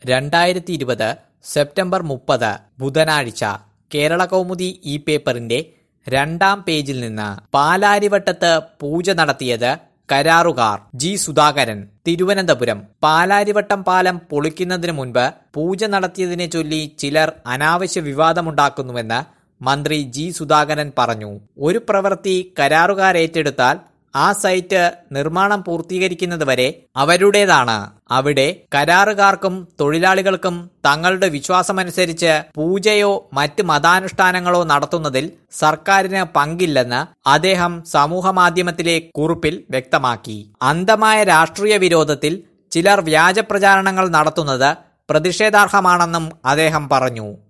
2020 September 30 ബുധനാഴ്ച കേരളകൗമുദി ഈ പേപ്പറിന്റെ 2-ാം പേജിൽ നിന്ന് പാലാരിവട്ടത്ത് പൂജ നടത്തിയത് കരാറുകാർ. ജി സുധാകരൻ, തിരുവനന്തപുരം. പാലാരിവട്ടം പാലം പൊളിക്കുന്നതിന് മുൻപ് പൂജ നടത്തിയതിനെ ചൊല്ലി ചിലർ അനാവശ്യ വിവാദമുണ്ടാക്കുന്നുവെന്ന് മന്ത്രി ജി സുധാകരൻ പറഞ്ഞു. ഒരു പ്രവൃത്തി കരാറുകാർ ഏറ്റെടുത്താൽ ആ സൈറ്റ് നിർമ്മാണം പൂർത്തീകരിക്കുന്നതുവരെ അവരുടേതാണ്. അവിടെ കരാറുകാർക്കും തൊഴിലാളികൾക്കും തങ്ങളുടെ വിശ്വാസമനുസരിച്ച് പൂജയോ മറ്റ് മതാനുഷ്ഠാനങ്ങളോ നടത്തുന്നതിൽ സർക്കാരിന് പങ്കില്ലെന്ന് അദ്ദേഹം സമൂഹമാധ്യമത്തിലെ കുറിപ്പിൽ വ്യക്തമാക്കി. അന്ധമായ രാഷ്ട്രീയ വിരോധത്തിൽ ചിലർ വ്യാജ പ്രചാരണങ്ങൾ നടത്തുന്നത് പ്രതിഷേധാർഹമാണെന്നും അദ്ദേഹം പറഞ്ഞു.